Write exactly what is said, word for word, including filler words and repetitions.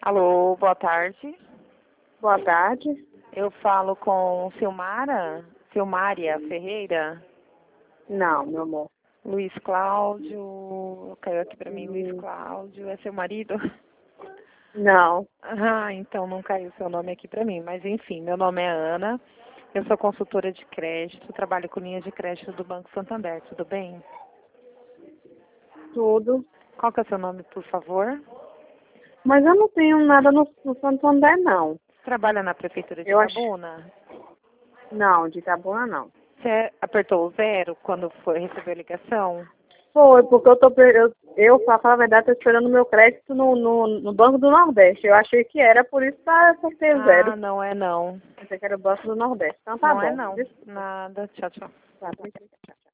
Alô, boa tarde. Boa tarde. Eu falo com Silmara, Silmária Ferreira. Não, meu amor. Luiz Cláudio, caiu aqui pra mim, Luiz Hum, Cláudio, é seu marido? Não. Ah, então não caiu seu nome aqui pra mim, mas enfim, meu nome é Ana, eu sou consultora de crédito, trabalho com linha de crédito do Banco Santander, tudo bem? Tudo. Qual que é o seu nome, por favor? Mas eu não tenho nada no, no Santander, não. Trabalha na Prefeitura de Eu acho. Itabuna? Não, de Itabuna, não. Você apertou o zero quando foi receber a ligação? Foi, porque eu tô. per- Eu, eu pra falar a verdade, tô esperando o meu crédito no, no, no Banco do Nordeste. Eu achei que era, por isso tá acertei zero. Ah, não é não. Pensei que era o Banco do Nordeste. Então tá Não é bom. não. Desculpa. Nada. Tchau, tchau. Tá, tchau.